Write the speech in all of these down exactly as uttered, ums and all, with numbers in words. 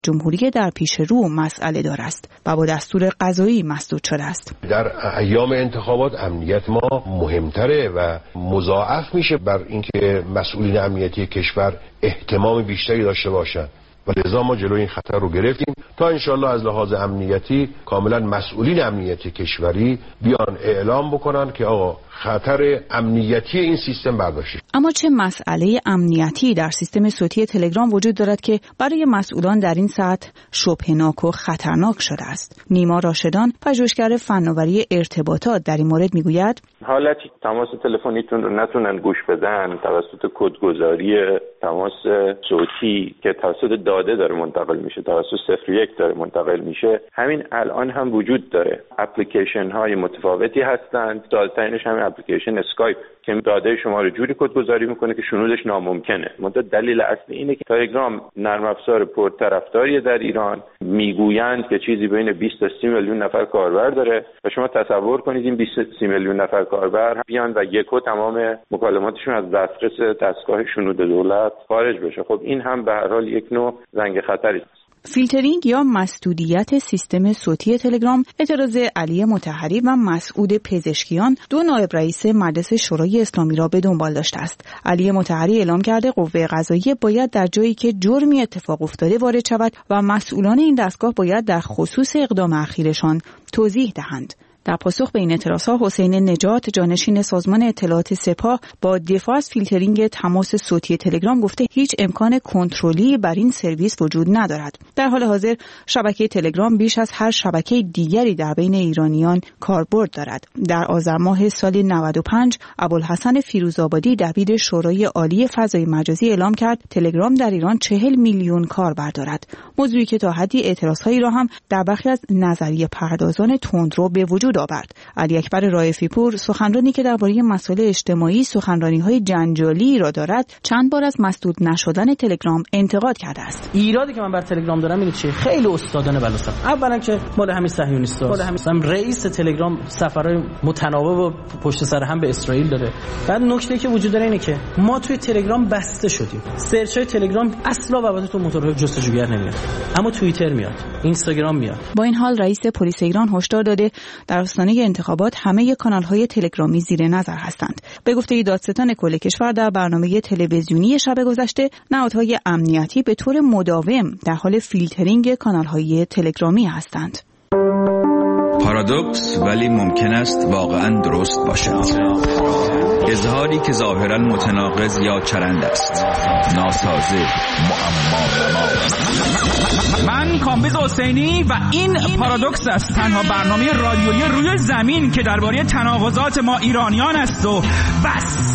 جمهوری در پیش رو مسئله دار است و با دستور قضایی مسدود شده است. در ایام انتخابات امنیت ما مهمتره و مضاعف میشه بر اینکه مسئولین امنیتی کشور اهتمام بیشتری داشته باشند و لذا ما جلوی این خطر رو گرفتیم تا انشالله از لحاظ امنیتی کاملا مسئولین امنیتی کشوری بیان اعلام بکنن که آقا خطر امنیتی این سیستم برداشته. اما چه مسئله امنیتی در سیستم صوتی تلگرام وجود دارد که برای مسئولان در این سطح شبهه‌ناک و خطرناک شده است؟ نیما راشدان، پژوهشگر فناوری ارتباطات، در این مورد میگوید حالتی تماس تلفنیتون رو نتونن گوش بدن توسط کدگذاری تماس صوتی که توسط داده داره منتقل میشه، توسط صفر یک داره منتقل میشه، همین الان هم وجود داره. اپلیکیشن های متفاوتی هستند، ساده‌ترینش همین اپلیکیشن اسکایپ که داده شما رو جوری کدگذاری میکنه که شنودش ناممکنه. منتها دلیل اصلی اینه که تلگرام نرم افزار پرطرفداری در ایران، میگویند که چیزی بین بیست تا سی میلیون نفر کاربر داره و شما تصور کنید این بیست تا سی میلیون نفر کاربر بیان و یکو تمام مکالماتشون از دسترس دستگاه شنود دولت خارج بشه. خب این هم به هر حال یک نوع زنگ خطری است. فیلترینگ یا مسدودیت سیستم صوتی تلگرام اعتراض علی مطهری و مسعود پزشکیان، دو نایب رئیس مجلس شورای اسلامی را به دنبال داشته است. علی مطهری اعلام کرده قوه قضاییه باید در جایی که جرمی اتفاق افتاده وارد شود و مسئولان این دستگاه باید در خصوص اقدام اخیرشان توضیح دهند. در پاسخ به این اعتراضها حسین نجات، جانشین سازمان اطلاعات سپاه، با دفاع از فیلترینگ تماس صوتی تلگرام گفته هیچ امکان کنترلی بر این سرویس وجود ندارد. در حال حاضر شبکه تلگرام بیش از هر شبکه دیگری در بین ایرانیان کاربرد دارد. در آذر ماه سال نود و پنج ابوالحسن فیروزآبادی دبیر شورای عالی فضای مجازی اعلام کرد تلگرام در ایران چهل میلیون کاربر دارد. موضوعی که تا حدی اعتراضهایی را هم در برخی از نظریه پردازان تندرو به وجود آورد. علی اکبر رائفی پور، سخنرانی که درباره مسائل اجتماعی سخنرانی‌های جنجالی را دارد، چند بار از مسدود نشدن تلگرام انتقاد کرده است. ایرادی که من بر تلگرام دارم اینه چیه؟ خیلی استادانه بلوسم. اولا که مال همین صهیونیست‌ها، مال همین رئیس تلگرام سفرهای متناوب و پشت سر هم به اسرائیل داره. بعد نکته که وجود داره اینه که ما توی تلگرام بسته شدیم. سرچ‌های تلگرام اصلا وابسته تو موتورهای جستجوگر نمیاد. اما توییتر میاد، اینستاگرام میاد. با این حال رئیس پلیس ایران هشدار داده در آستانه انتخابات همه کانال‌های تلگرامی زیر نظر هستند. به گفته دادستان کل کشور در برنامه تلویزیونی شب گذشته، نهادهای امنیتی به طور مداوم در حال فیلترینگ کانال‌های تلگرامی هستند. پارادوکس ولی ممکن است واقعاً درست باشد. اظهاری که ظاهراً متناقض یا چرند است، ناسازه، معما. من کامبیز حسینی و این پارادوکس است، تنها برنامه رادیویی روی زمین که درباره تناقضات ما ایرانیان است و بس.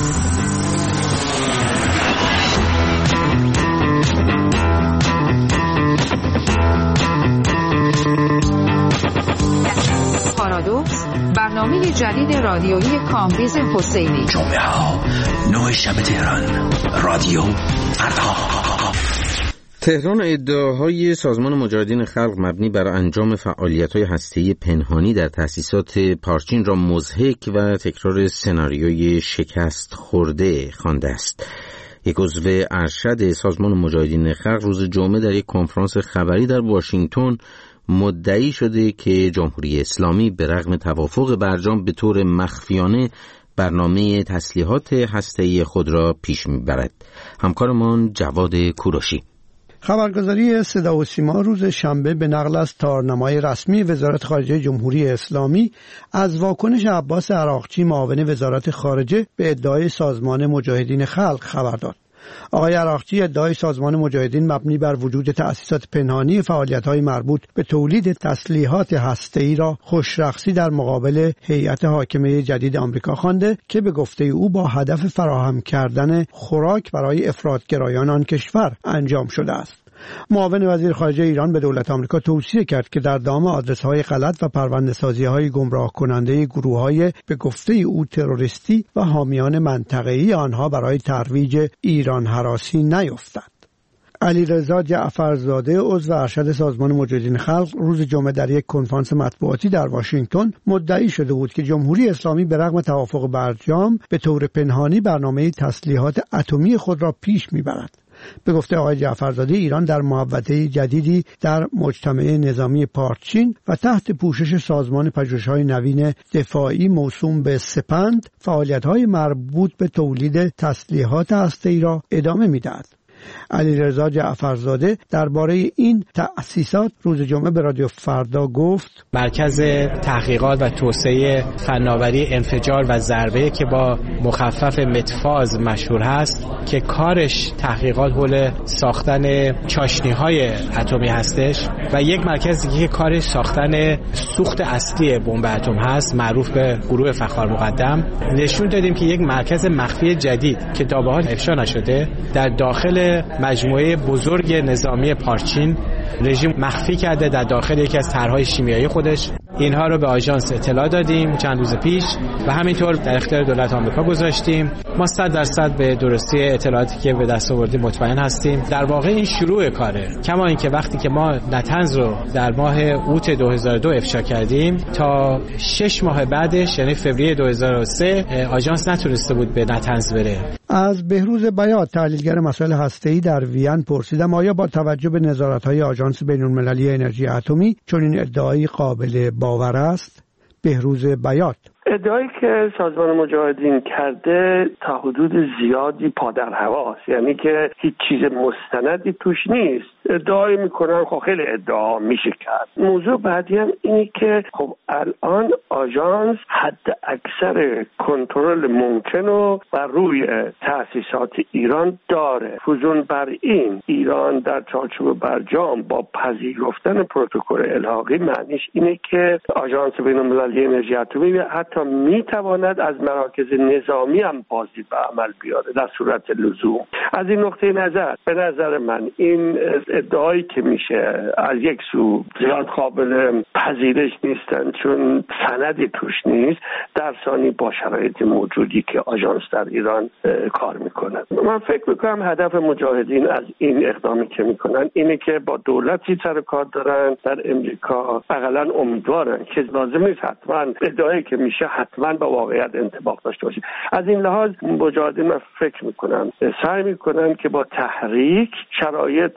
پارادوکس، برنامه جدید رادیویی کامبیز حسینی. جمعه ها نه شب تهران، رادیو فردا. تهران ادعاهای سازمان مجاهدین خلق مبنی بر انجام فعالیت‌های هسته‌ای پنهانی در تأسیسات پارچین را مضحک و تکرار سناریوی شکست خورده خوانده است. یک عضو ارشد سازمان مجاهدین خلق روز جمعه در یک کنفرانس خبری در واشنگتن مدعی شده که جمهوری اسلامی به رغم توافق برجام به طور مخفیانه برنامه تسلیحات هسته‌ای خود را پیش می‌برد. همکارمان جواد کوروشی. خبرگزاری صدا و سیما روز شنبه به نقل از تارنمای رسمی وزارت خارجه جمهوری اسلامی از واکنش عباس عراقچی معاون وزارت خارجه به ادعای سازمان مجاهدین خلق خبر داد. آقای عراقچی ادعای سازمان مجاهدین مبنی بر وجود تأسیسات پنهانی فعالیت‌های مربوط به تولید تسلیحات هسته‌ای را خوشرقصی در مقابل هیئت حاکمه جدید آمریکا خوانده که به گفته او با هدف فراهم کردن خوراک برای افراط‌گرایان آن کشور انجام شده است. معاون وزیر خارجه ایران به دولت آمریکا توصیه کرد که در دام آدرس‌های غلط و پرونده‌سازی‌های گمراه کننده گروه‌های به گفته او تروریستی و حامیان منطقه‌ای آنها برای ترویج ایران هراسی نیفتند. علیرضا جعفرزاده عضو ارشد سازمان مجاهدین خلق روز جمعه در یک کنفرانس مطبوعاتی در واشنگتن مدعی شده بود که جمهوری اسلامی به رغم توافق برجام به طور پنهانی برنامه تسلیحات اتمی خود را پیش می‌برد. به گفته آقای جعفرزاده ایران در محوطه جدیدی در مجتمع نظامی پارچین و تحت پوشش سازمان پژوهش‌های نوین دفاعی موسوم به سپند فعالیت‌های مربوط به تولید تسلیحات هسته‌ای را ادامه می‌دهد. علیرضا جعفرزاده درباره این تأسیسات روز جمعه به رادیو فردا گفت: مرکز تحقیقات و توسعه فناوری انفجار و ضربه که با مخفف متفاز مشهور هست که کارش تحقیقات حول ساختن چاشنی‌های اتمی هستش و یک مرکز دیگه که کارش ساختن سوخت اصلی بمب اتم هست معروف به گروه فخار مقدم. نشون دادیم که یک مرکز مخفی جدید که تا به حال افشا نشده در داخل مجموعه بزرگ نظامی پارچین رژیم مخفی کرده در داخل یکی از طرح‌های شیمیایی خودش. اینها رو به آژانس اطلاع دادیم چند روز پیش و همینطور در اختیار دولت آمریکا گذاشتیم. ما صد درصد به درستی اطلاعاتی که به دست آوردیم مطمئن هستیم. در واقع این شروع کاره. کما اینکه وقتی که ما نتنز رو در ماه اوت دو هزار و دو افشا کردیم تا شش ماه بعدش یعنی فوریه دو هزار و سه آژانس نتونسته بود به نتنز بره. از بهروز بیات تحلیلگر مسائل هسته‌ای در وین پرسیدم آیا با توجه به نظارت‌های آژانس بین‌المللی انرژی اتمی چون این ادعایی قابل باور است؟ بهروز بیات: ادعایی که سازمان مجاهدین کرده تا حدود زیادی پادر هواست، یعنی که هیچ چیز مستندی توش نیست. ادعایی میکنن خب خیلی ادعا میشه کرد. موضوع بعدی هم اینه که خب الان آژانس حد اکثر کنترل ممکن رو بر روی تأسیسات ایران داره. فزون بر این ایران در چارچوب برجام با پذیرفتن پروتکل الحاقی معنیش اینه که آژانس بین‌المللی انرژی اتمی حتی میتواند از مراکز نظامی هم بازی به عمل بیاره در صورت لزوم. از این نقطه نظر به نظر من این ادعایی که میشه از یک سو زیاد قابل پذیرش نیستن چون سندی توش نیست، در ثانی با شرایط موجودی که آژانس در ایران کار میکنه. من فکر میکنم هدف مجاهدین از این اقدامی که میکنن اینه که با دولتی سر کار دارن در امریکا، حداقل امیدوارن که لازم نیست حتما ادعایی که میشه حتما با واقعیت انطباق داشته باشه. از این لحاظ مجاهدین من فکر میکنم سعی میکنن که با تحریک شرایط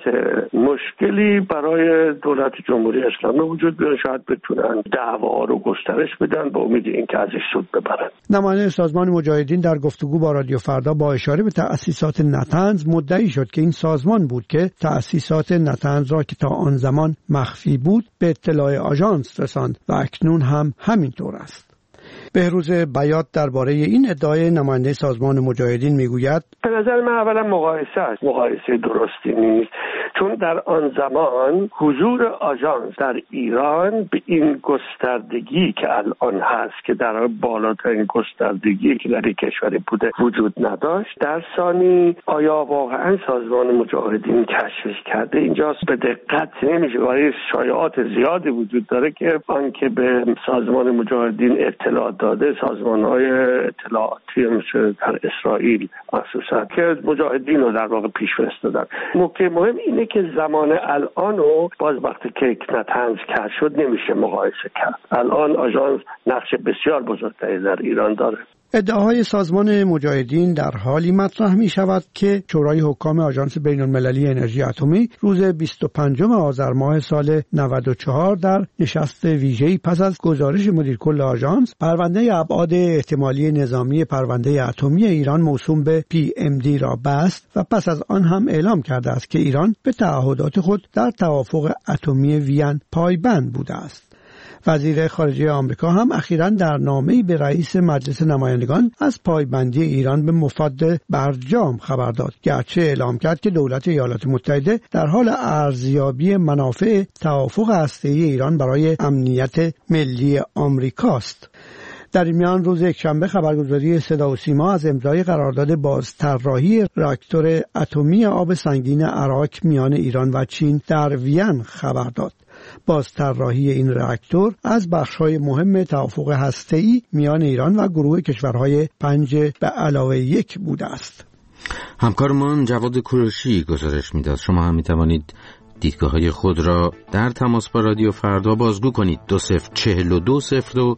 مشکلی برای دولت جمهوری اسلامی وجود بیاره، شاید بتونن دعوا رو گسترش بدن با امید اینکه ازش سود ببرن. نماینده سازمان مجاهدین در گفتگو با رادیو فردا با اشاره به تأسیسات نتنز مدعی شد که این سازمان بود که تأسیسات نتنز را که تا آن زمان مخفی بود به اطلاع آژانس رساند و اکنون هم همینطور است. بهروز بیات درباره این ادعای نماینده سازمان مجاهدین میگوید: به نظر من اولا مقایسه است، مقایسه درستی نیست، چون در آن زمان حضور آژانس در ایران به این گستردگی که الان هست که در بالاترین گستردگی که در یک کشوری بوده وجود نداشت. در ثانی آیا واقعا سازمان مجاهدین کشفش کرده؟ اینجاست به دقت نمیشه، ولی شایعات زیادی وجود داره که آنکه به سازمان مجاهدین اطلاع داده سازمان‌های اطلاعاتی مثل در اسرائیل مخصوصا که مجاهدین رو در واقع پیش فرستادن. نکته مهم اینه که زمان الان رو باز وقتی که نتنز کرد شد نمیشه مقایسه کرد. الان آژانس نقش بسیار بزرگتری در ایران داره. ادعاهای سازمان مجاهدین در حالی مطرح می شود که شورای حکام آژانس بین‌المللی انرژی اتمی روز بیست و پنجم آذر ماه سال نود و چهار در نشست ویژه‌ای پس از گزارش مدیر کل آژانس پرونده ابعاد احتمالی نظامی پرونده اتمی ایران موسوم به پی ام دی را بست و پس از آن هم اعلام کرده است که ایران به تعهدات خود در توافق اتمی وین پایبند بوده است. وزیر خارجه آمریکا هم اخیراً در نامه‌ای به رئیس مجلس نمایندگان از پایبندی ایران به مفاد برجام خبر داد، گرچه اعلام کرد که دولت ایالات متحده در حال ارزیابی منافع توافق هسته‌ای ایران برای امنیت ملی آمریکاست. در این میان روز یکشنبه خبرگزاری صدا و سیما از امضای قرارداد بازطراحی راکتور اتمی آب سنگین اراک میان ایران و چین در وین خبر داد. بازطراحی این راکتور از بخش‌های مهم توافق هسته‌ای میان ایران و گروه کشورهای پنج به علاوه یک بوده است. همکارمان جواد کوروشی گزارش می‌داد. شما هم می‌توانید دیدگاه‌های خود را در تماس با رادیو فردا بازگو کنید. دو صفر چهل و دو صفر و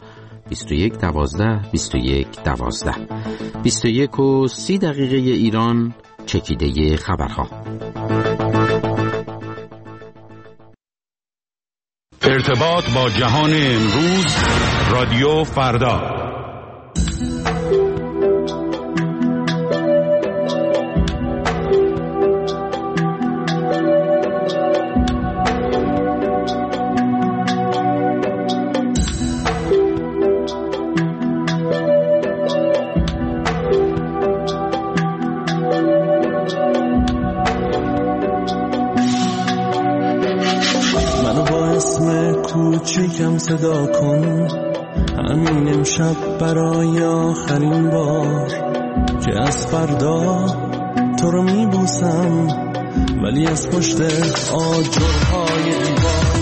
بیست و یک دوازده بیست و یک دوازده. بیست و یک و سی دقیقه ایران، چکیده خبرها. ارتباط با جهان امروز، رادیو فردا. کوچیکم صدا کن، همین امشب برای آخرین بار که از فردا تو رو میبوسم، ولی از پشت آجرهای دیوار.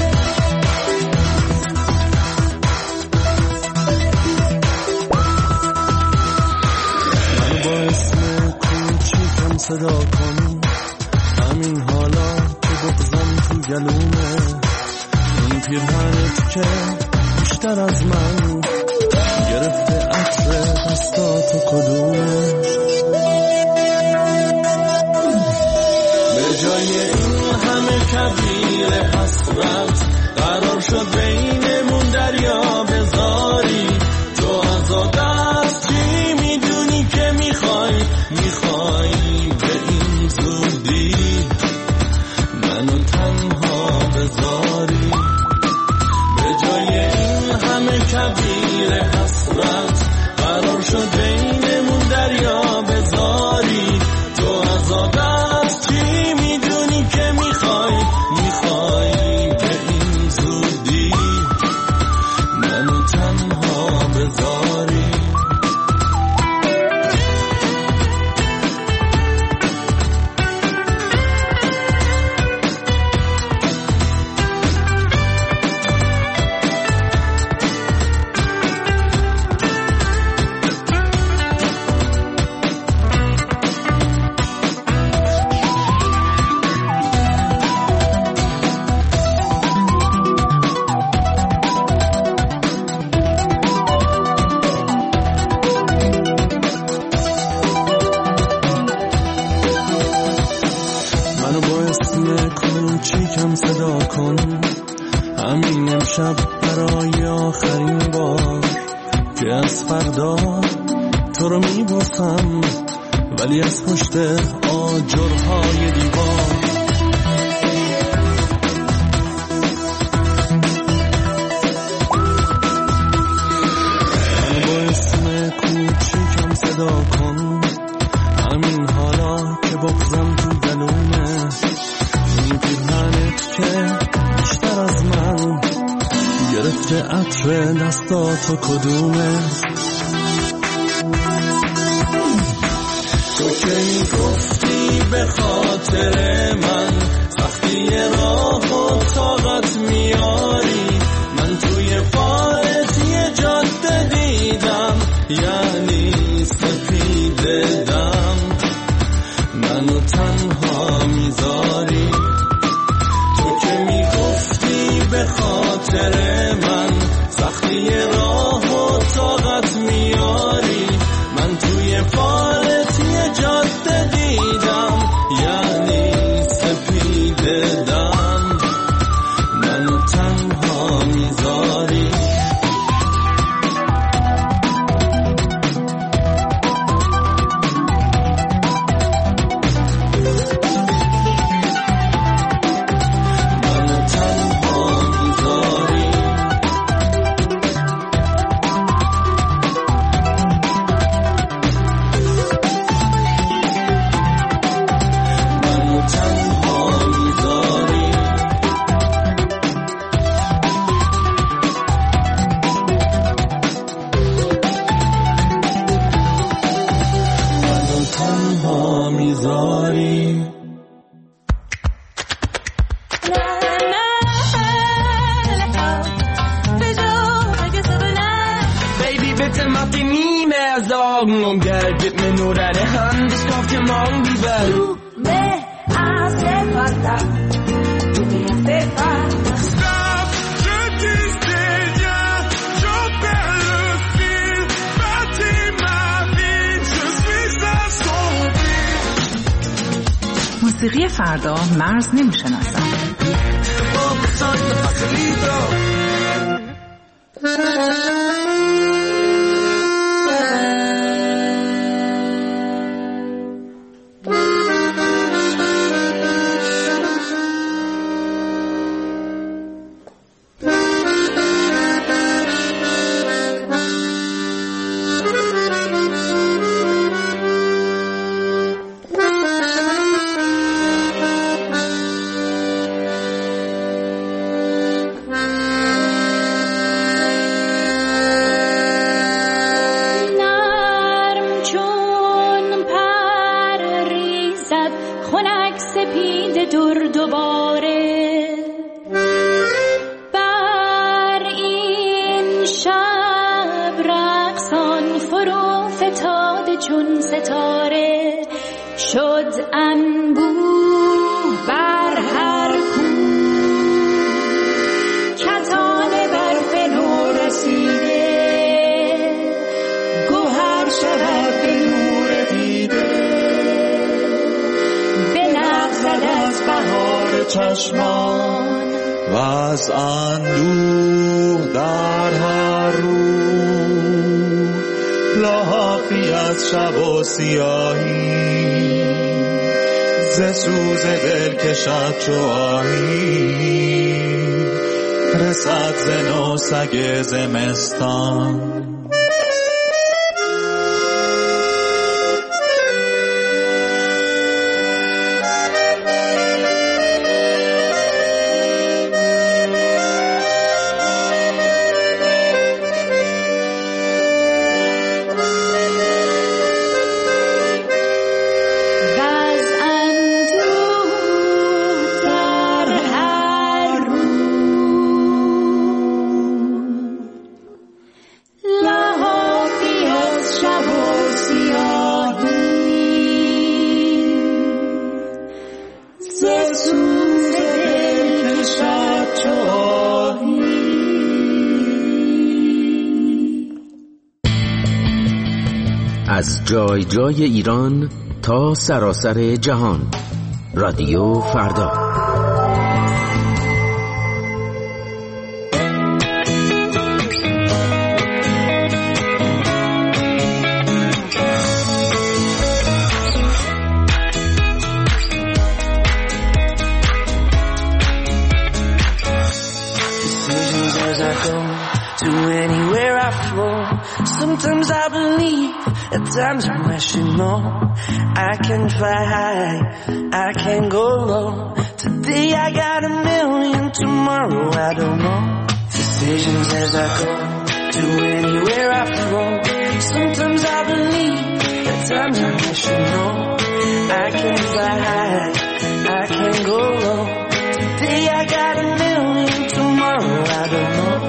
منو با اسم کوچیکم صدا کن، همین حالا که بغضم تو گلومه، این پیرهنت که بیشتر از من گرفته عطر دستاتو کدومه. به جای این همه کبیر حسرت قرار شد بینمون دریا بذاری. تو از آدست چی میدونی که میخوای، میخوای به این زودی منو تنها بذاری. همه کبیر حسرت قرار شد بینمون دریا بذاری. تو از آدست چی میدونی که میخوای، میخوای به این زودی منو تنها بذاری. کوچیکم صدا کن، همین امشب برای آخرین بار که از فردا تو رو میبوسم، ولی از پشت آجرهای دیوار. منو با اسم کوچیکم صدا کن، همین حالا که بغضم تو گلومه، این پیرهنت که بیشتر از من گرفته عطر دستاتو کدومه. تو که میگفتی به خاطر من سختی راه و طاقت میاری، من توی فارت یه جاده دیدم، یعنی سپید دم منو تنها میذاری. تو که میگفتی به خاطر من سختی راه و طاقت میاری، من توی فارت یه جاده دیدم، یعنی سپید دم منو تنها میذاری. Någon gadget med några hand och ska till mångivar. Du me hace falta, tú me hace falta. Stop, je disais ya, yo perds موسیقی فردا مرز نمی‌شناسد. چشمان و از اندوه در هر رو لحافی از شب و سیاهی ز سوز دل کشد چو آهی رسد ز نو سگ زمستان. از جای جای ایران تا سراسر جهان، رادیو فردا. Sometimes I believe, at times I wish you know. I can fly high, I can go low. Today I got a million, tomorrow I don't know. Decisions as I go, to anywhere I flow. Sometimes I believe, at times I wish you know. I can fly high, I can go low. Today I got a million, tomorrow I don't know.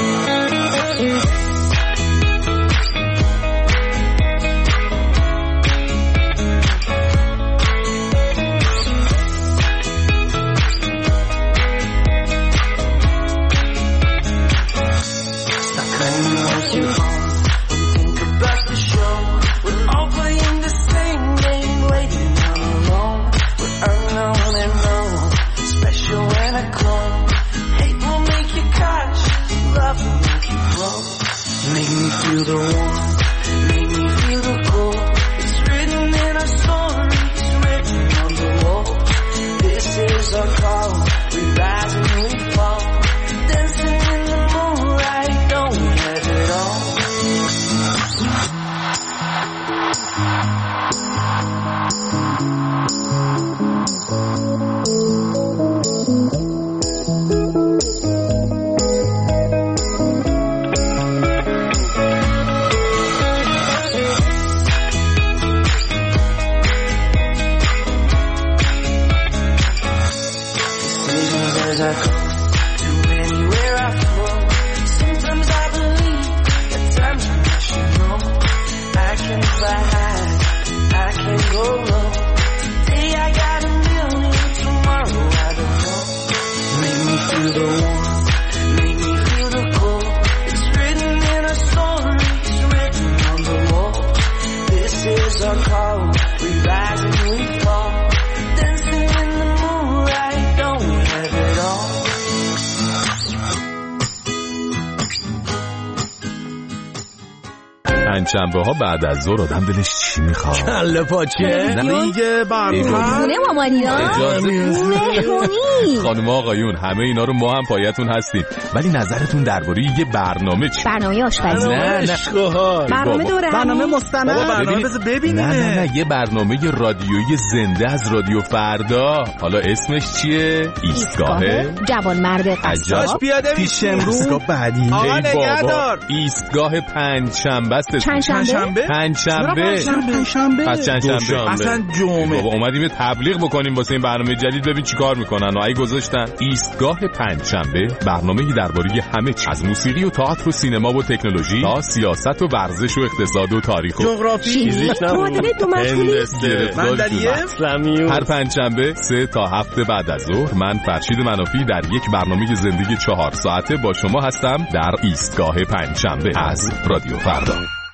Make me feel the warmth, make me feel the cold. It's written in our stories, written on the wall. This is our call, we rise and we fall. Dancing in the moonlight, don't we have it all? As I go to anywhere I flow. Sometimes I believe, at times I wish you know. I can fly high, I can go low. Today I got a million, tomorrow I don't know. Make me feel the warmth, make me feel the cold. It's written in our stories, written on the wall. This is our call, we rise and we fall. Dancing پنجشنبه ها بعد از ظهر آدم دلش چی میخواد؟ کله پاچه دیگه برنامه خونه مامانینا مهمونی. خانم آقایون همه اینا رو ما هم پایتون هستیم، ولی نظرتون درباره یه برنامه چی؟ برنامه آشپزی. نه نه برنامه دوره برنامه مستند. برنامه بذار ببینیم. نه نه نه یه برنامه رادیویی زنده از رادیو فردا. حالا اسمش چیه؟ ایستگاه جوانمرد قصاب. پیاده میشه امروز بعدی. آقا نگهدار. ایستگاه پنجشنبه است. پنجشنبه؟ پنجشنبه. پنجشنبه. پس چندشنبه. اصلا جمعه. بابا اومدیم تبلیغ بکنیم واسه این برنامه جدید، ببین چیکار میکنن و ای گذاشتن ایستگاه پنجشنبه، برنامه‌ای درباره همه چیز از موسیقی و تئاتر و سینما و تکنولوژی تا سیاست و ورزش و اقتصاد و تاریخ و جغرافی، فیزیک، معادله دو مشغولی، بندریه، هر پنجشنبه سه تا هفت بعد از ظهر من فرشید منافی در یک برنامه زندگی چهار ساعته با شما هستم در ایستگاه پنجشنبه از رادیو فردا.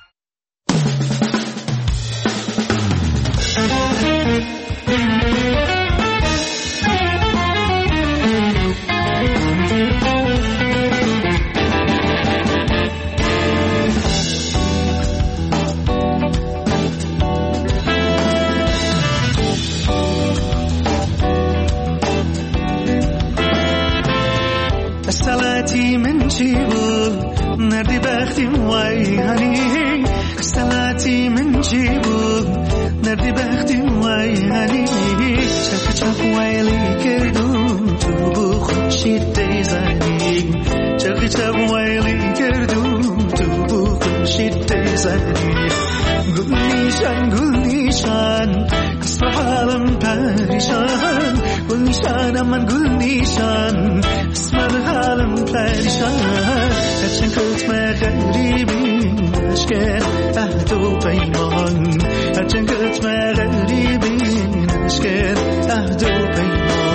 سلطی من چی بود نردی بختیم وای هنی، سلطی من چی بود نردی بختیم وای هنی، چپ چپ ویلی کردم تو بو خوشید دیزنی، چپ چپ ویلی کردم تو بو خوشید دیزنی، گل نیشان گل نیشان اسم حالم پریشان، گل نیشان من گل نیشان اسم حالم پریشان، هرچند کت مغریبی نشکر عهد و پیمان، هرچند کت مغریبی نشکر عهد و پیمان.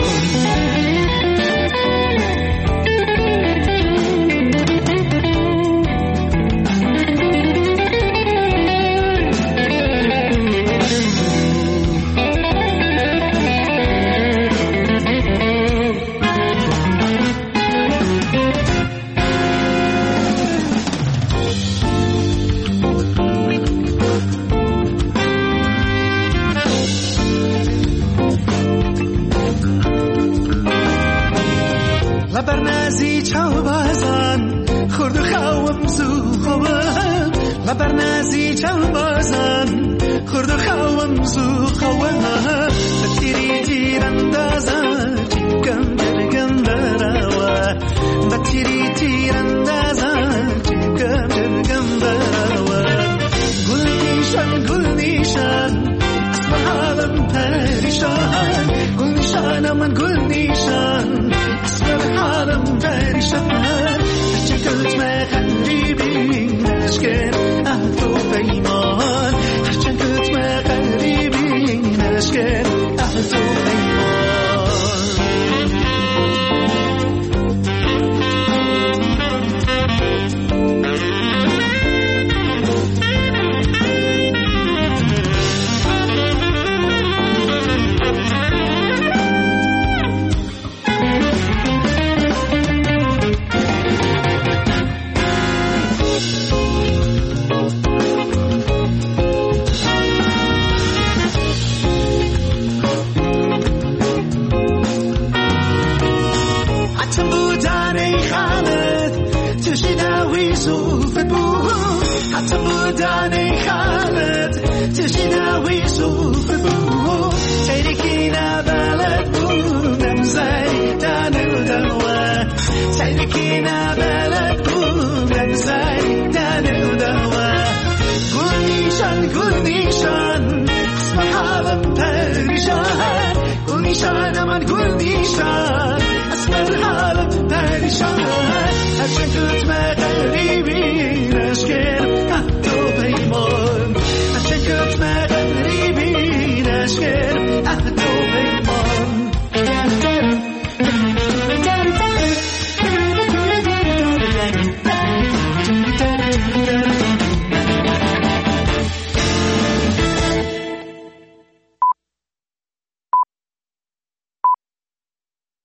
لبرنازی چاو بازان خورد و خوام زو خوام، لبرنازی چاو بازان خورد و خوام زو خوام، بتیری تیر اندازان چیکم جرگم براوا، بتیری تیر اندازان چیکم جرگم براوا، گل نیشان گل نیشان اسم حالم پریشان، گل نیشان من گل نیشان حالم پریشان، هرچند کت مغریبی نشکر عهد و پیمان، هرچند کت مغریبی نشکر عهد و پیمان.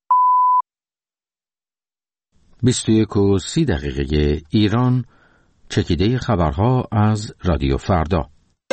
بیست و یک و سی دقیقه ایران، چکیده خبرها از رادیو فردا.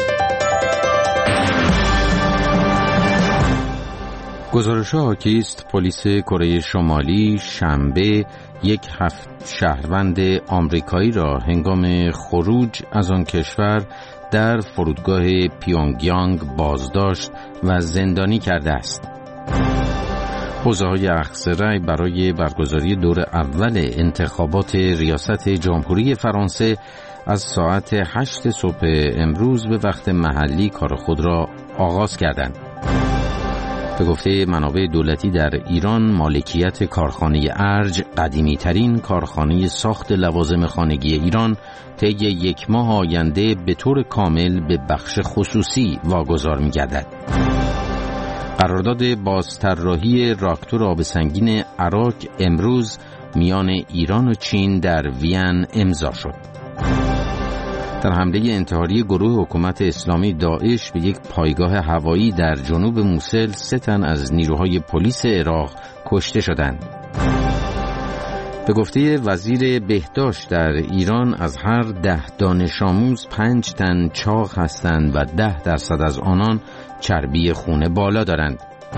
گزارش حاکی است پلیس کره شمالی شنبه یک هفت شهروند آمریکایی را هنگام خروج از آن کشور در فرودگاه پیونگیانگ بازداشت و زندانی کرده است. حوزه‌های اخذ رأی برای برگزاری دور اول انتخابات ریاست جمهوری فرانسه از ساعت هشت صبح امروز به وقت محلی کار خود را آغاز کردند. به گفته منابع دولتی در ایران، مالکیت کارخانه ارج، قدیمی ترین کارخانه ساخت لوازم خانگی ایران، طی یک ماه آینده به طور کامل به بخش خصوصی واگذار می‌گردد. قرارداد بازطراحی راکتور آب سنگین عراق امروز میان ایران و چین در وین امضا شد. در حمله انتحاری گروه حکومت اسلامی داعش به یک پایگاه هوایی در جنوب موصل سه تن از نیروهای پلیس عراق کشته شدند. به گفته وزیر بهداشت در ایران، از هر ده دانش آموز پنج تن چاق هستند و ده درصد از آنان چربی خون بالا دارند.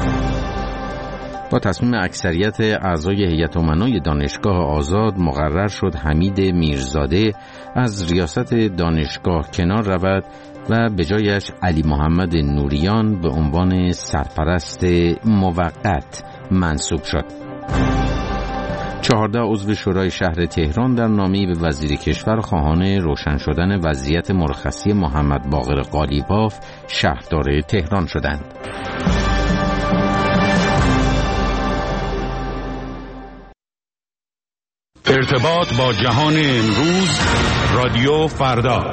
با تصمیم اکثریت اعضای هیئت امنای دانشگاه آزاد مقرر شد حمید میرزاده از ریاست دانشگاه کنار رود و به جایش علی محمد نوریان به عنوان سرپرست موقت منصوب شد. چهارده عضو شورای شهر تهران در نامه‌ای به وزیر کشور خواهان روشن شدن وضعیت مرخصی محمد باقر قالیباف شهردار تهران شدند. ارتباط با جهان امروز، رادیو فردا.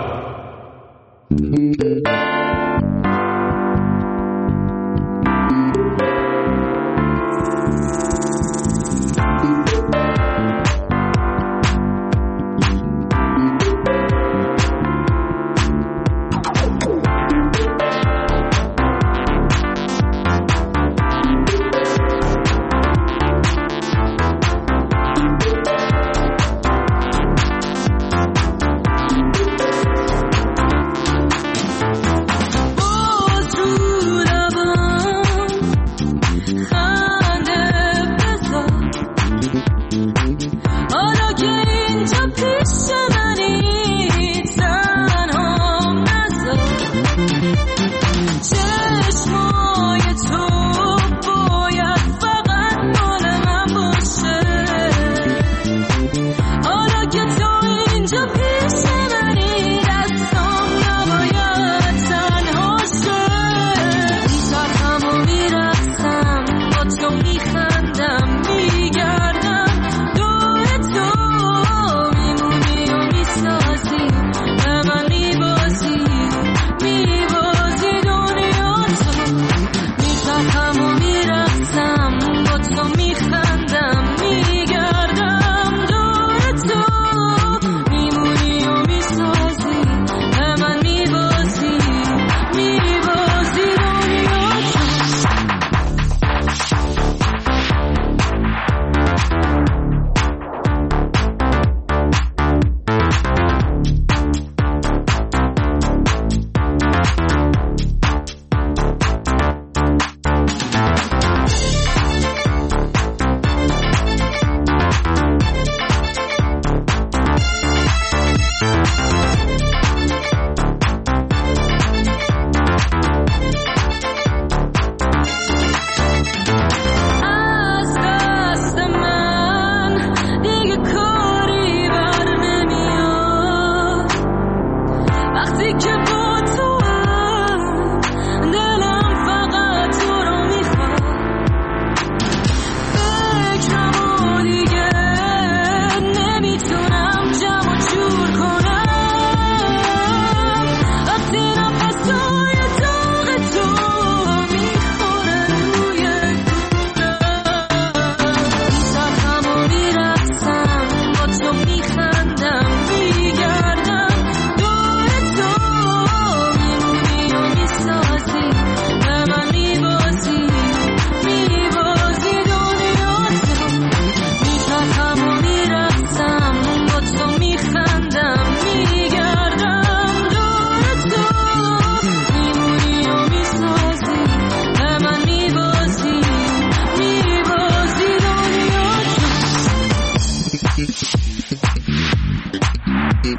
میخندم میگردم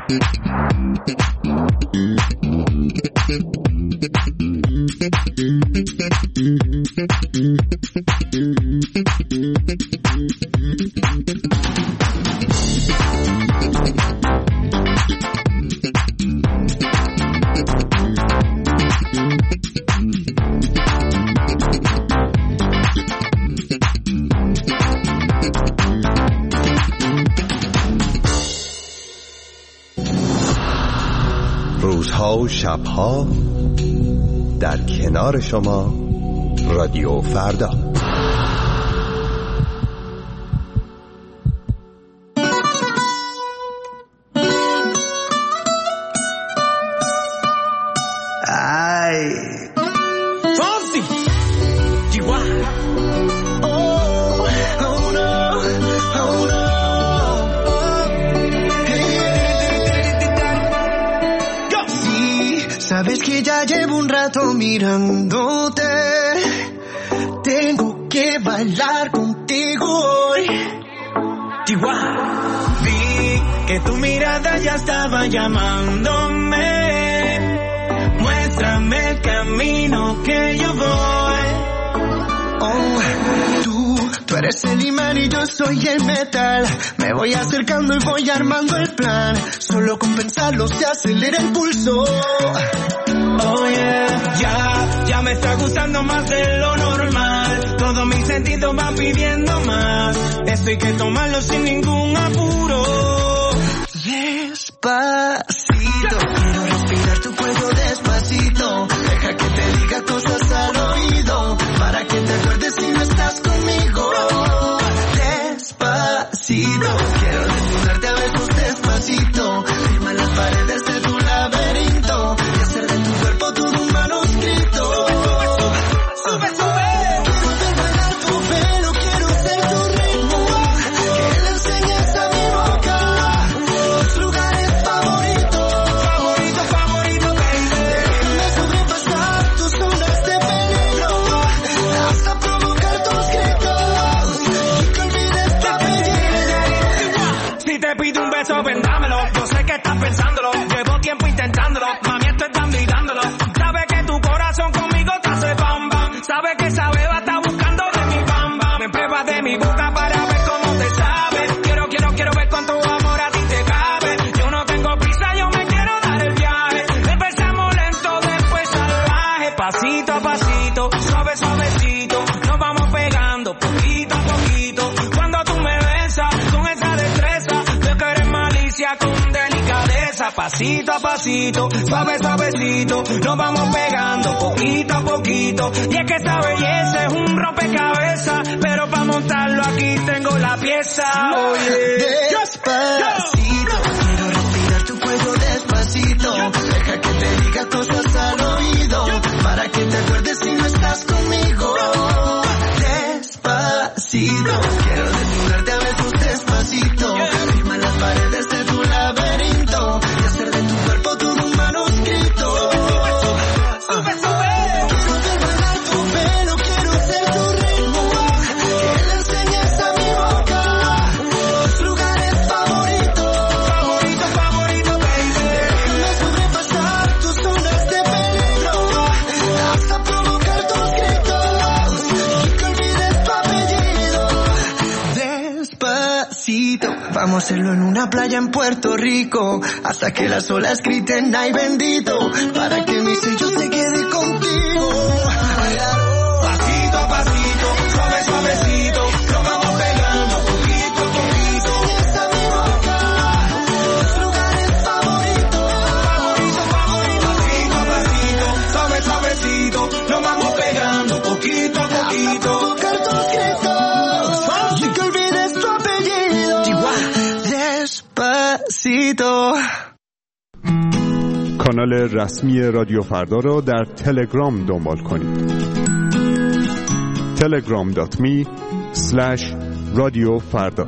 روزها و شبها در کنار شما رادیو فردا. Sabes que ya llevo un rato mirándote. Tengo que bailar contigo hoy. Chihuahua. Vi que tu mirada ya estaba llamándome. Muéstrame el camino que yo voy. Oh, tú, tú eres el imán y yo soy el metal. Me voy acercando y voy armando el plan. Solo con pensarlo se acelera el pulso. Oh yeah, ya, ya me está gustando más de lo normal. Todos mis sentidos van pidiendo más. Esto hay que tomarlo sin ningún apuro. Despacito, quiero respirar tu cuello despacito. Deja que te diga cosas al oído, para que te acuerdes si no estás conmigo. Despacito, quiero desnudarte a besos despacito. Firma las paredes de tu laberinto y hacer de tu cuerpo todo un manuscrito. Sube, sube. Quiero ver bailar tu pelo, quiero ser tu ritmo. Que le enseñes a mi boca tus lugares favoritos. Favorito, favorito, baby. Déjame sobrepasar tus zonas de peligro hasta provocar tus gritos y que olvides tu apellido. Si te pido un beso, vendámelo. Yo sé que estás pensándolo. Llevo tiempo intentándolo. Mami, esto es dando y dándolo. Sabe que tu corazón conmigo te hace bam bam. Sabe que esa beba está buscando de mi bam bam. Me pruebas de mi boca para ver cómo te sabe. Quiero, quiero, quiero ver cuánto amor a ti te cabe. Yo no tengo prisa, yo me quiero dar el viaje. Empezamos lento, después salvaje. Pasito a pasito, suave, suavecito. Nos vamos pegando poquito a poquito. Cuando tú me besas con esa destreza, veo que eres malicia con delicadeza. Pasito a pasito, suave, suavecito. Nos vamos pegando poquito a poquito. Y es que esa belleza es un rompecabezas, pero para montarlo aquí tengo la pieza. Oye, despacito, quiero respirar tu cuello despacito. Deja que te diga cosas al oído, para que te acuerdes si no estás conmigo. Despacito, quiero desnudarte a besos despacito. Firma las paredes de tu laberinto y hacer de tu cuerpo todo un manuscrito. Sube, sube. Quiero ver bailar tu pelo, quiero ser tu ritmo. Que le enseñes a mi boca tus lugares favoritos. Favorito, favorito, baby. Déjame sobrepasar tus zonas de peligro hasta provocar tus gritos y que olvides tu apellido. Despacito, vamos a hacerlo en una playa en Puerto Rico hasta que las olas griten ay bendito, para que mi sello se quede contigo. Pasito a pasito, suave, suavecito. Nos vamos pegando poquito a poquito. Enseñas a mi boca tus lugares favoritos. Favorito, favorito. Pasito a pasito, suave, suavecito. Nos vamos pegando poquito a poquito. Provocar tus gritos y que olvides tu apellido. Despacito. کانال رسمی رادیو فردا رو در تلگرام دنبال کنید. تلگرام دات می اسلش رادیو فردا.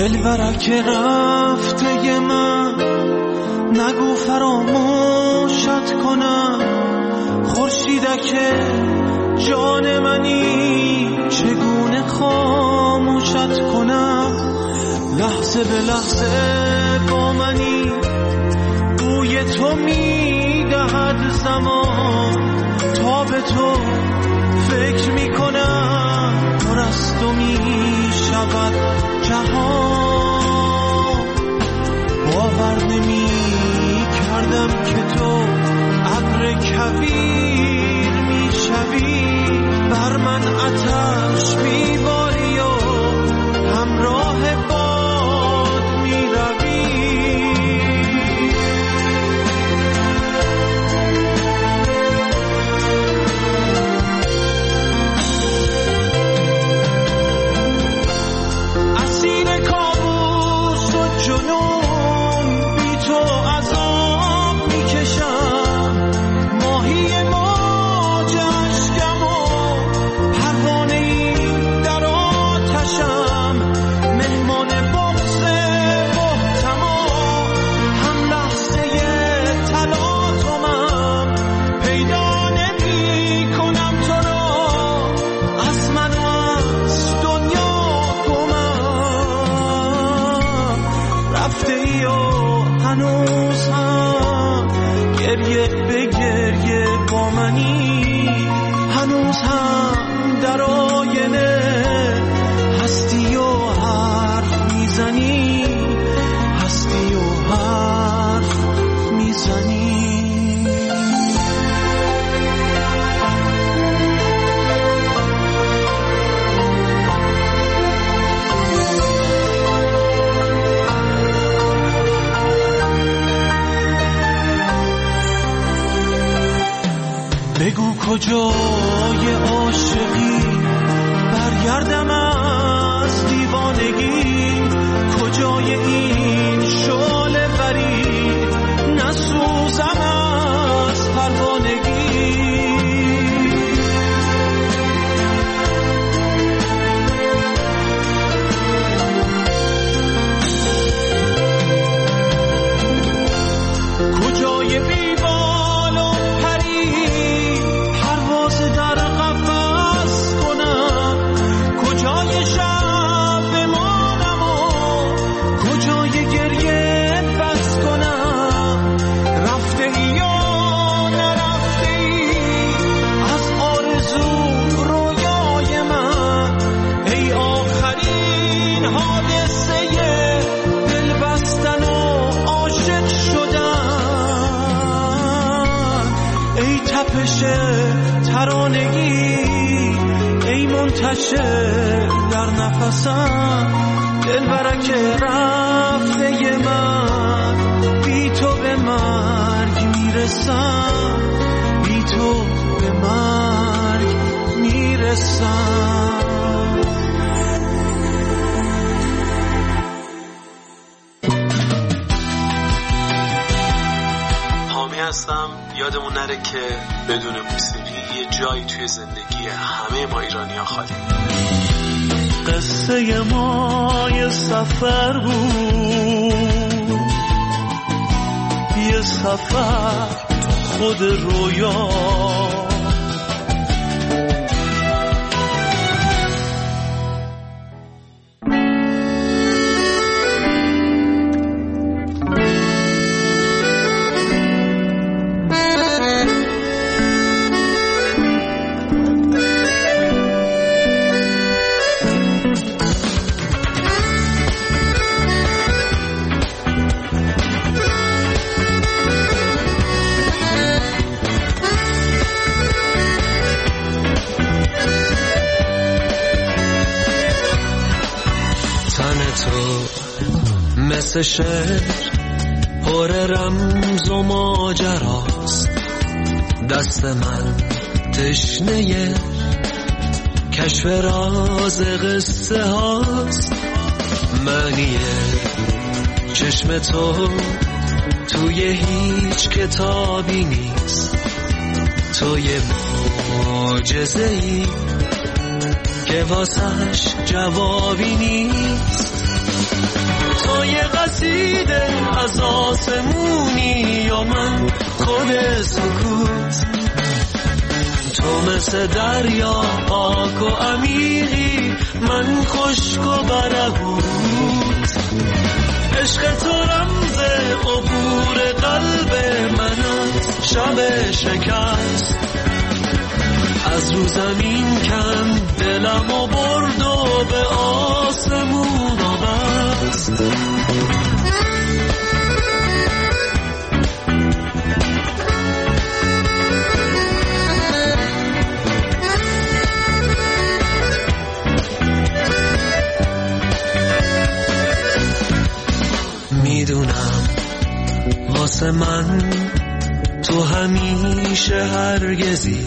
دلبرک رفته من نگو فراموشت کنم، خورشیدک جان منی چگونه خاموشت کنم، لحظه به لحظه با منی بوی تو میدهد زمان، تا به تو فکر میکنم پر از تو میشود جهان. باور نمی کردم که تو ابر کویر میشوی، بر من آتش میباری و همراه باد میروی. اسیر کابوس و جنون بی تو عذاب میکشم، ماهی موج اشکم و پروانه ای در آتشم، مهمان بغض محتم و هم لحظه تلاطمم، پیدا نمی کنم تو را از من و از دنیا گمم. رفته ای و هنوز هم گریه به گریه با منی، هنوز هم در آینه هستی و حرف میزنی، هستی و حرف میزنی. بگو کجای عاشقی، برگردم از دیوانگی، کجای این شعله بری، نسوزم از پروانگی. کجای بیبال و پری، پرواز در قفس کنم، کجای شب بمانم و کجای گریه بس کنم. رفته ای یا نرفته ای از آرزو رویای من، ای آخرین حادثه دل بستن و عاشق شدن، ای تپش ترانگی، ای منتشر در نفسم. دلبرک رفته من بی تو به مرگ میرسم، بی تو به مرگ میرسم. حامی هستم. یادمون نره که بدون موسیقی یه جایی توی زندگی همه ما ایرانی‌ها خالی. قصه ما یه سفر بود، یه سفر خود رویا، مثل شعر پر رمز و ماجراست، دست من تشنه کشف راز قصه هاست. معنی چشم تو توی هیچ کتابی نیست، تو یه معجزه‌ای که واسش جوابی نیست. تو یه قصیده از آسمونی یا من خود سکوت، تو مثل دریا پاک و عمیقی، من خشک و برهوت. عشق تو رمز عبور قلب من از شب شکست، از رو زمین کند دلم و برد و به آسمون آبست. میدونم واسه من تو همیشه هرگزی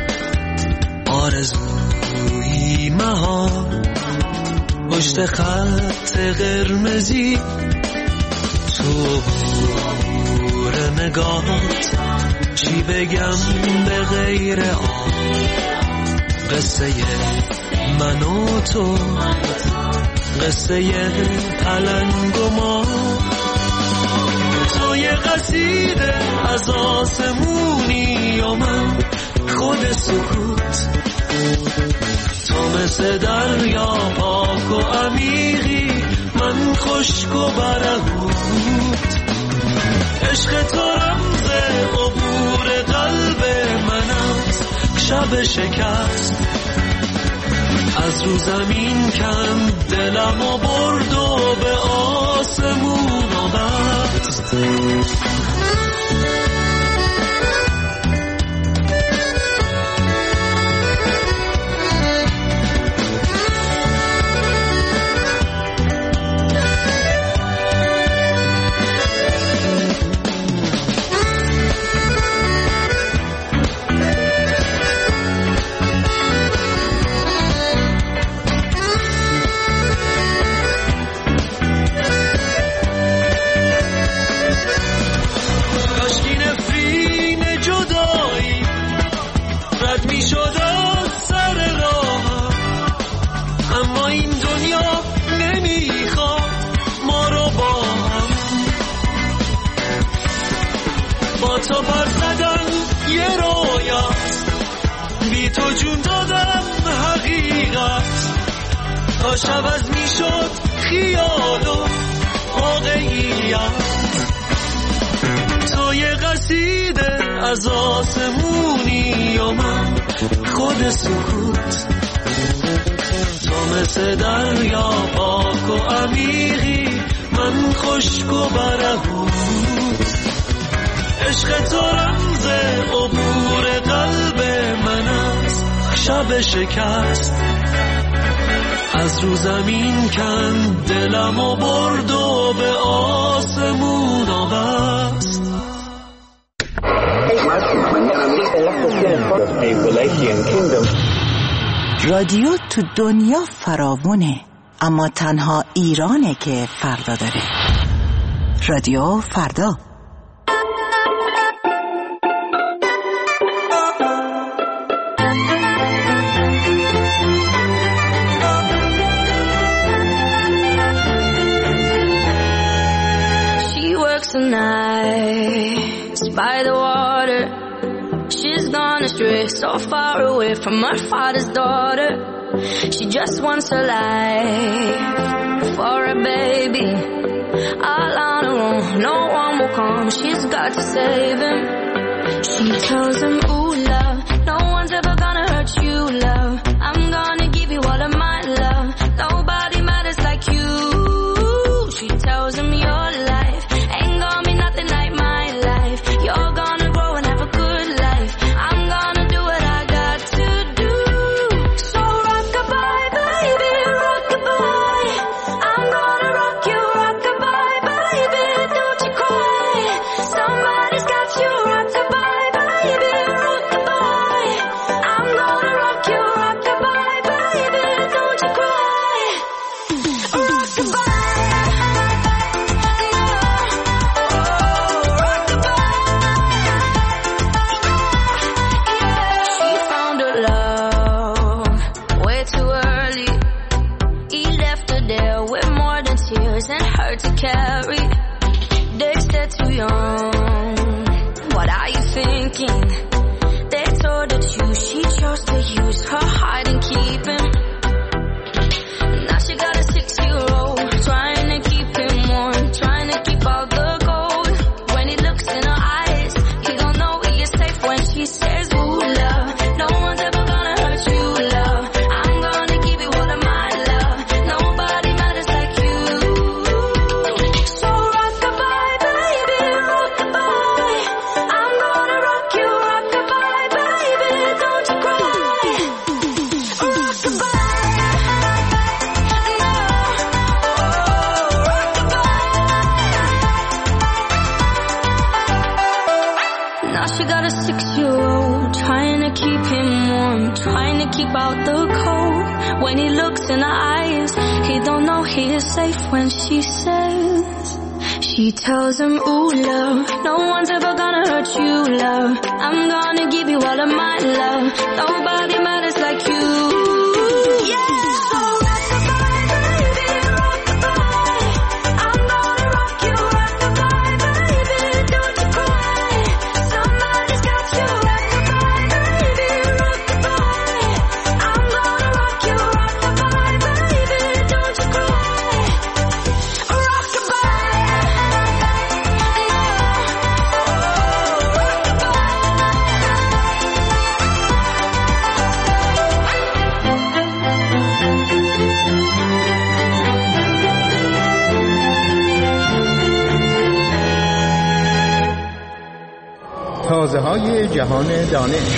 آرزوی مهار، پشت خط قرمزی تو بور نگاهت، چی بگم به غیر آن قصه من و تو، قصه پلنگ و ما. تو یه قصیده از آسمونی و من خود سکوت، تو مثل دریا پاک و عمیقی، من خشک و برهوت. عشق تو رمز عبور قلب من از شب شکست، از رو زمین کند دلم و برد و به آسمون آبست. تو پر زدن یه رویات، بی تو جون دادم حقیقت، تا شب از می شد خیال و واقعیت. تو یه قصیده از آسمونی و من خود سکوت، تو مثل دریا پاک و عمیقی، من خشک و برهوت. عشق تو رمز عبور قلب من از شب شکست، از رو زمین کند دلم و برد و به آسمون آبست. رادیو تو دنیا فراوونه، اما تنها ایرانه که فردا داره. رادیو فردا. Nights by the water, she's gone astray, so far away from her father's daughter. She just wants her life for a baby, all on her own, no one will come, she's got to save him. She tells him, ooh love, no one's ever gonna hurt you love, I'm gonna give you all of my love, nobody matters like you. She tells him your life ain't gonna be nothing like my life, you're gonna grow and have a good life, I'm gonna do what I got to do. So rock-a-bye baby, rock-a-bye, I'm gonna rock you, rock-a-bye baby, don't you cry, somebody's got you, rock-a-bye baby, rock-a-bye. girls to use her hide and keep him. Now she got a six-year-old trying to keep him warm, trying to keep all the gold. When he looks in her eyes, he don't know he is safe when she says, ooh, love, no one's ever gonna hurt you, love. I'm gonna give you all of my love. Nobody matters like you. So rock-a-bye, baby, rock-a-bye. I'm gonna rock you, rock-a-bye, baby, don't you cry. Rock-a-bye. Now she got a six-year-old trying to keep him warm, trying to keep out the cold. When he looks in her eyes, he don't know he is safe when she says, she tells him, ooh, love, no one's ever gonna hurt you, love. I'm gonna give you all of my love. Nobody matters like you. Yeah. So rock-a-bye, baby, rock-a-bye. I'm gonna rock you, rock-a-bye, baby, don't you cry. Somebody's got you, rock-a-bye, baby, rock-a-bye. I'm gonna rock you, rock-a-bye, baby, don't you cry. تازه های جهان دانش.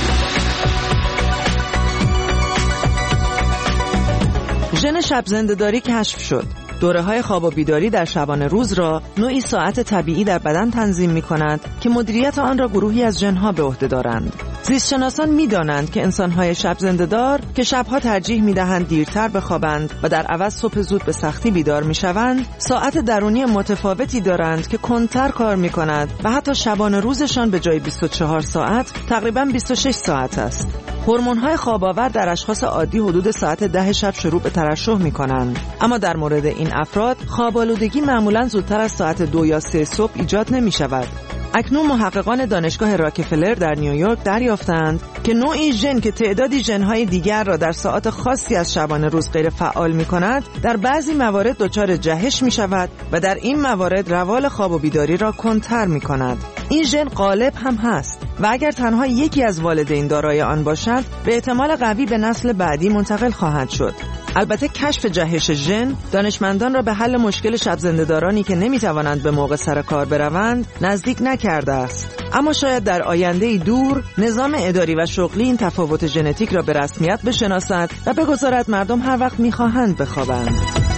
ژن شب زنده‌داری کشف شد. دوره‌های خواب و بیداری در شبانه روز را نوعی ساعت طبیعی در بدن تنظیم می‌کند که مدیریت آن را گروهی از ژن‌ها به عهده دارند. زیستشناسان می‌دانند که انسان‌های شب زنده‌دار که شب‌ها ترجیح می‌دهند دیرتر بخوابند و در عوض صبح زود به سختی بیدار می‌شوند، ساعت درونی متفاوتی دارند که کندتر کار می‌کند و حتی شبانه روزشان به جای بیست و چهار ساعت تقریباً بیست و شش ساعت است. هورمون‌های خواب‌آور در اشخاص عادی حدود ساعت ده شب شروع به ترشح می‌کنند، اما در مورد این افراد خواب‌آلودگی معمولاً زودتر از ساعت دو یا سه صبح ایجاد نمی‌شود. اکنون محققان دانشگاه راکفلر در نیویورک دریافتند که نوعی ژن که تعدادی ژن‌های دیگر را در ساعات خاصی از شبانه روز غیر فعال می‌کند، در بعضی موارد دچار جهش می‌شود و در این موارد روال خواب و بیداری را کندتر می‌کند. این ژن غالب هم هست و اگر تنها یکی از والدین دارای آن باشد، به احتمال قوی به نسل بعدی منتقل خواهد شد. البته کشف جهش ژن دانشمندان را به حل مشکل شب زنده‌دارانی که نمی‌توانند به موقع سر کار بروند نزدیک نکرده است. اما شاید در آینده دور نظام اداری و شغلی این تفاوت ژنتیک را به رسمیت بشناسد و بگذارد مردم هر وقت می‌خواهند بخوابند.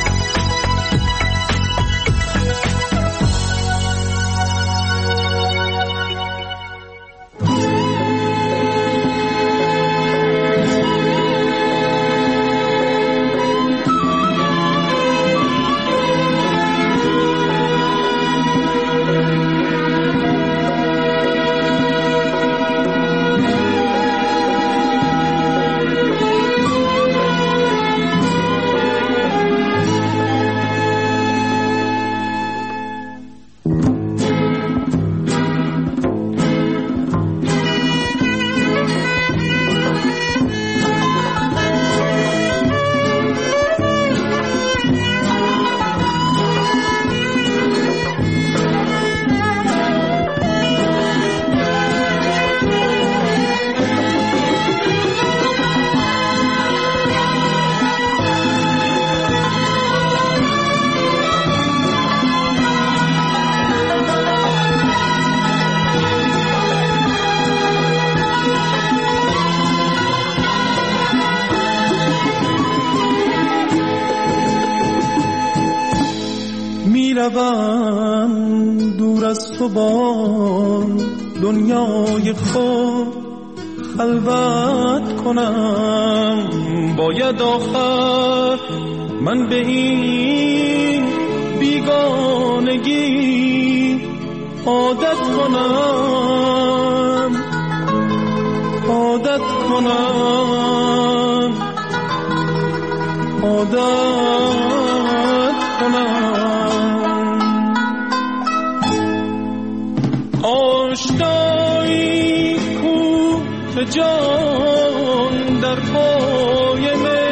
میروم دور از تو با دنیای خود خلوت کنم، باید آخر من به این بیگانگی عادت کنم، عادت کنم، عادت کنم. آشنایی کو به جای بر پای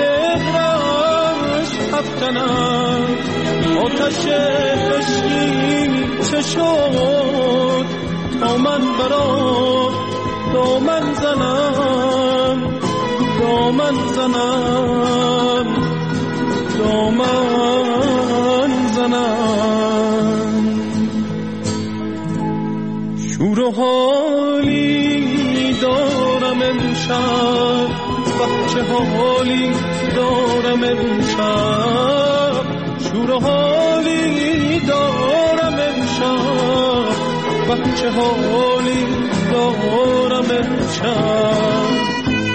مهرش افکنم آتش عشقی چه شد تا من برا دامن زنم دامن زنم دامن زنم شور و حالی دارم امشب بچه حالی دارم امشب شور و حالی دارم امشب بچه حالی دارم امشب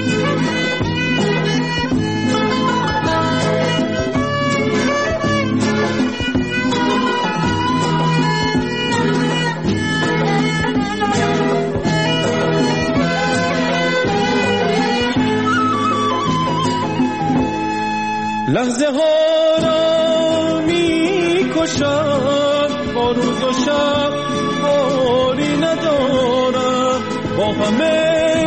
لحظه ها را می کشم با روز و شب کاری ندارم با همه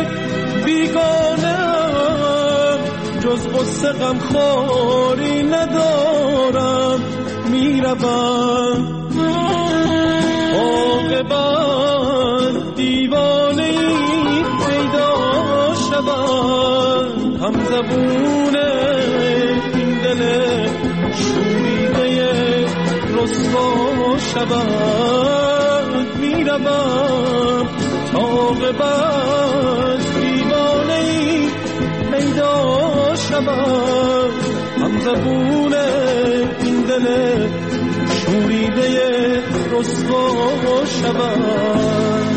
بیگانم جز غصه غم خواری ندارم می روم عاقبت دیوانه ای پیدا شوم هم زبونه شوریده رسوا شود میروم تا عاقبت دیوانه‌ای پیدا شود هم زبون این دل شوریده رسوا شود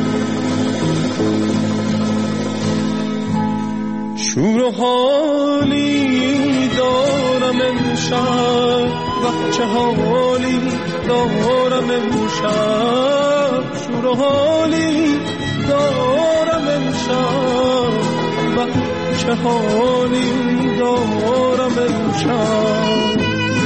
شور و حالی دارم امشب بچه حالی دارم امشب شور و حالی دارم امشب بچه حالی دارم امشب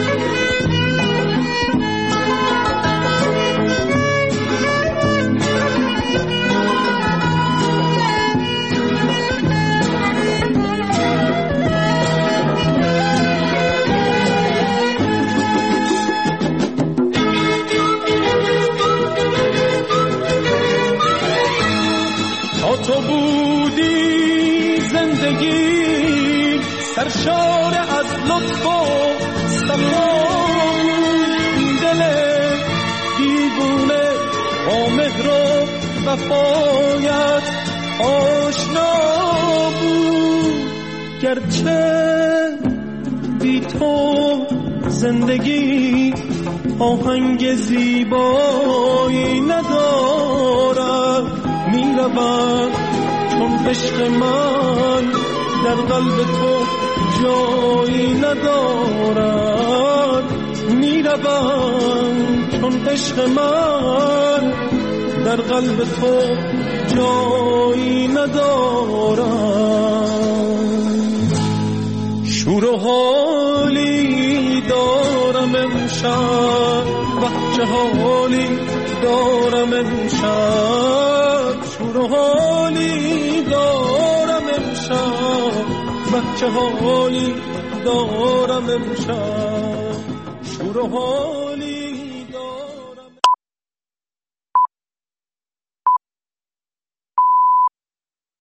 تو بودی زندگی سرشار از لطف و صفا این دل دیوونه با مهر و وفایت آشنا بود گرچه بی تو زندگی آهنگ زیبایی ندارد میروم چون عشق من در قلب تو جایی ندارد میروم چون عشق من در قلب تو جایی ندارد شور و حالی دارم امشب بچه حالی دارم امشب شور و حالی دارم امشب بچه حالی دارم امشب شور و حالی